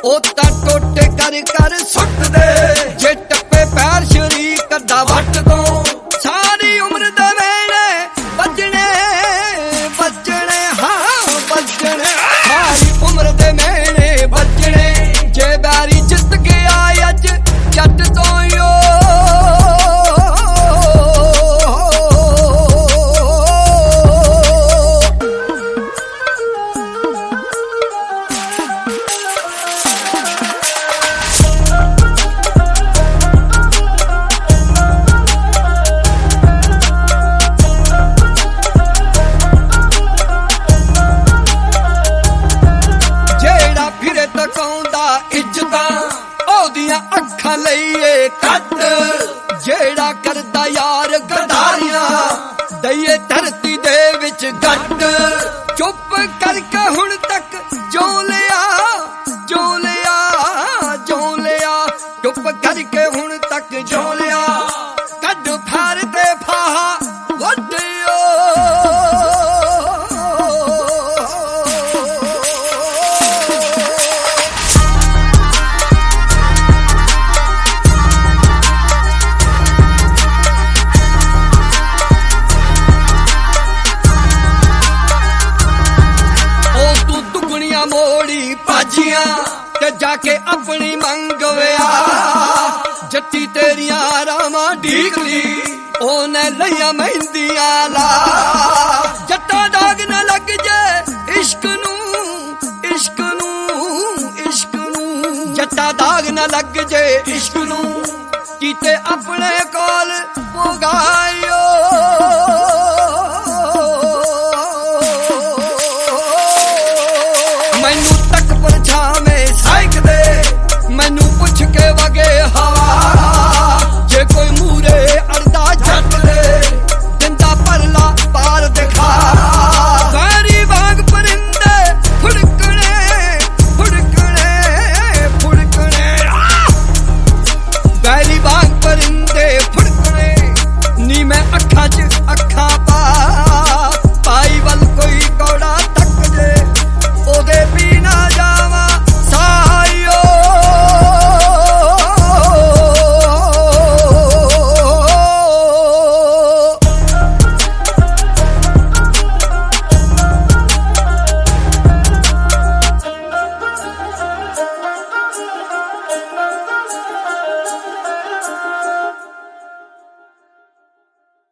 ਉਹ ਤਾਂ ਟੋਟੇ ਕਰ ਕਰ ਸੁੱਟ ਦੇ ਜੇ ਟੱਪੇ ਪੈਰ ਸ਼ਰੀਕ ਦਾ ਵੱਟ ਤੋਂ ਸਾਰੀ ਉਮਰ ਦੇ ਵੇਲੇ ਵੱਜਣੇ ਵੱਜਣੇ ਹਾਂ ਵੱਜਣੇ ਸਾਰੀ ਉਮਰ ਦੇ ਵੇਲੇ ਵੱਜਣੇ ਜੇ ਬੈਰੀ ਜਿੱਤ ਗਿਆ ਅੱਜ ਜੱਟ ਤੋਂ ਯੋ ਅੱਖਾਂ ਲਈਏ ਕੱਟ ਜਿਹੜਾ ਕਰਦਾ ਯਾਰ ਗਦਾਰੀਆਂ ਦਈਏ ਧਰਤੀ ਦੇ ਵਿੱਚ ਗੱਟ ਚੁੱਪ ਕਰਕੇ ਹੁਣ ਤੱਕ ਜੋ ਲਿਆ ਚੁੱਪ ਕਰਕੇ ਹੁਣ ਤੱਕ ਜੋ ਲਿਆ ਕੱਢ ਫਾਰ ਤੇ ਫਾਹਾ ਵੱਡਿਓ ਮੋੜੀ ਭਾਜੀਆਂ ਤੇ ਜਾ ਕੇ ਆਪਣੀ ਮੰਗਵਿਆ ਜੱਟੀ ਤੇਰੀਆਂ ਰਾਵਾਂ ਢੀਕਲੀ ਉਹਨੇ ਲਈਆਂ ਮਹਿੰਦੀਆਂ ਲਾ ਜੱਟਾ ਦਾਗ ਨਾ ਲੱਗ ਜੇ ਇਸ਼ਕ ਨੂੰ ਜੱਟਾ ਦਾਗ ਨਾ ਲੱਗ ਜੇ ਇਸ਼ਕ ਨੂੰ ਕੀਤੇ ਆਪਣੇ ਕੋਲ ਪੁਗਾਈ